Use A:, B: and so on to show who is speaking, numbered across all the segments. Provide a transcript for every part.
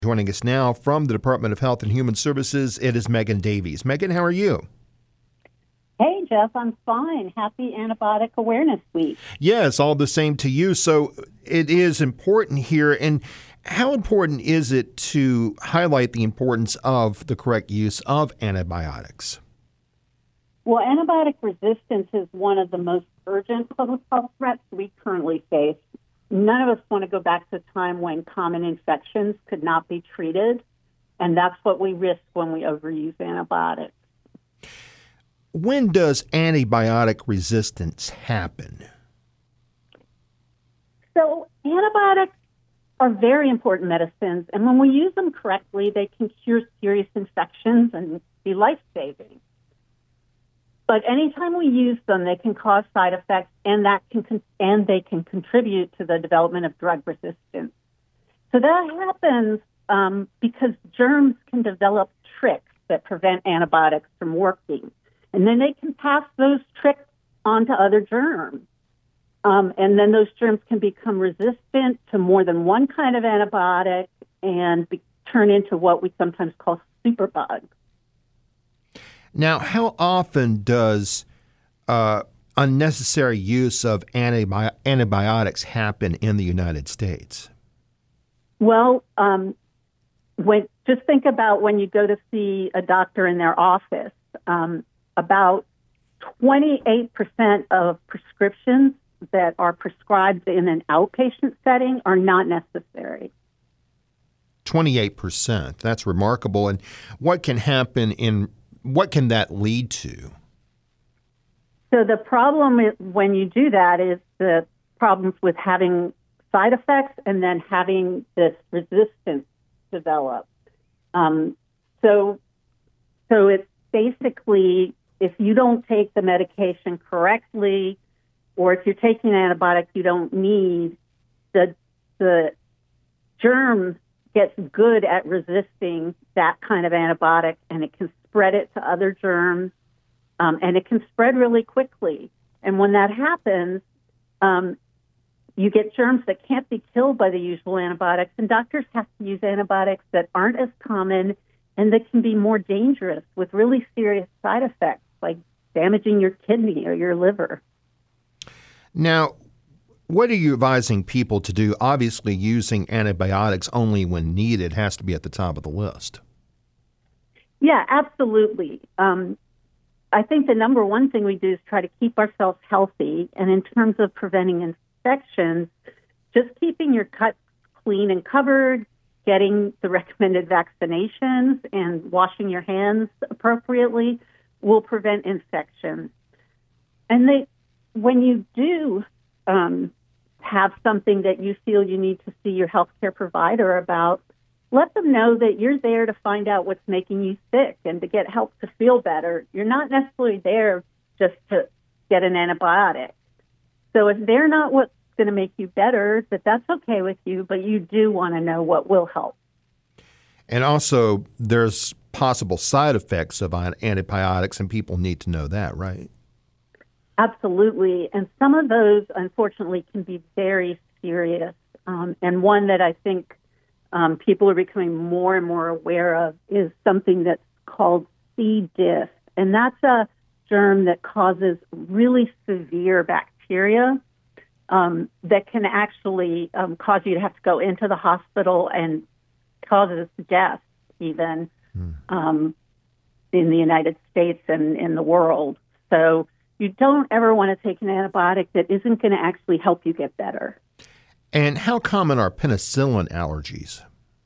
A: Joining us now from the Department of Health and Human Services, it is Megan Davies. Megan, how are you?
B: Hey, Jeff, I'm fine. Happy Antibiotic Awareness Week.
A: Yes, all the same to you. So it is important here. And how important is it to highlight the importance of the correct use of antibiotics?
B: Well, antibiotic resistance is one of the most urgent public health threats we currently face. None of us want to go back to a time when common infections could not be treated, and that's what we risk when we overuse antibiotics.
A: When does antibiotic resistance happen?
B: So antibiotics are very important medicines, and when we use them correctly, they can cure serious infections and be life-saving. But anytime we use them, they can cause side effects, and they can contribute to the development of drug resistance. So that happens because germs can develop tricks that prevent antibiotics from working, and then they can pass those tricks on to other germs. And then those germs can become resistant to more than one kind of antibiotic and turn into what we sometimes call superbugs.
A: Now, how often does unnecessary use of antibiotics happen in the United States?
B: Well, just think about when you go to see a doctor in their office. About 28% of prescriptions that are prescribed in an outpatient setting are not necessary.
A: 28%. That's remarkable. And what can that lead to?
B: So the problem when you do that is the problems with having side effects and then having this resistance develop. So it's basically if you don't take the medication correctly, or if you're taking antibiotics you don't need, the germ gets good at resisting that kind of antibiotic, and it can spread it to other germs, and it can spread really quickly. And when that happens, you get germs that can't be killed by the usual antibiotics, and doctors have to use antibiotics that aren't as common and that can be more dangerous with really serious side effects, like damaging your kidney or your liver.
A: Now, what are you advising people to do? Obviously, using antibiotics only when needed has to be at the top of the list.
B: Yeah, absolutely. I think the number one thing we do is try to keep ourselves healthy. And in terms of preventing infections, just keeping your cuts clean and covered, getting the recommended vaccinations, and washing your hands appropriately will prevent infections. And when you do have something that you feel you need to see your healthcare provider about, let them know that you're there to find out what's making you sick and to get help to feel better. You're not necessarily there just to get an antibiotic. So if they're not what's going to make you better, that's okay with you, but you do want to know what will help.
A: And also, there's possible side effects of antibiotics, and people need to know that, right?
B: Absolutely. And some of those, unfortunately, can be very serious. And one that I think people are becoming more and more aware of is something that's called C. diff. And that's a germ that causes really severe bacteria that can actually cause you to have to go into the hospital and causes death even in the United States and in the world. So you don't ever want to take an antibiotic that isn't going to actually help you get better.
A: And how common are penicillin allergies?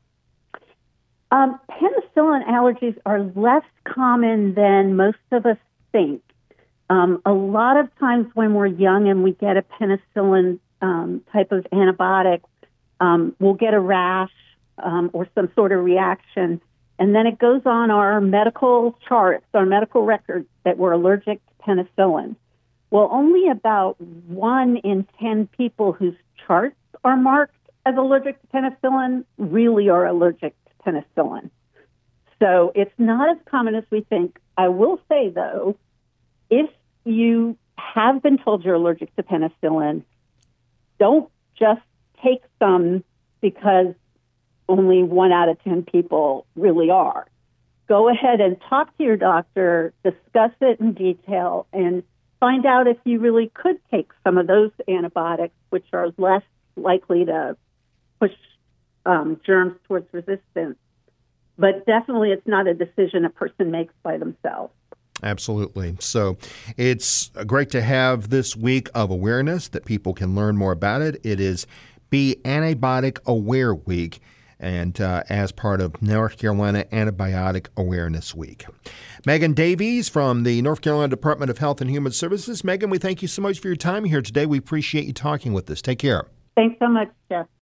B: Penicillin allergies are less common than most of us think. A lot of times when we're young and we get a penicillin type of antibiotic, we'll get a rash or some sort of reaction, and then it goes on our medical charts, our medical records, that we're allergic to penicillin. Well, only about 1 in 10 people whose charts are marked as allergic to penicillin really are allergic to penicillin. So it's not as common as we think. I will say, though, if you have been told you're allergic to penicillin, don't just take some because only 1 out of 10 people really are. Go ahead and talk to your doctor, discuss it in detail, and find out if you really could take some of those antibiotics, which are less likely to push germs towards resistance. But definitely it's not a decision a person makes by themselves.
A: Absolutely. So it's great to have this week of awareness that people can learn more about it. It is Be Antibiotic Aware Week, and as part of North Carolina Antibiotic Awareness Week. Megan Davies from the North Carolina Department of Health and Human Services. Megan, we thank you so much for your time here today. We appreciate you talking with us. Take care.
B: Thanks so much, Jeff.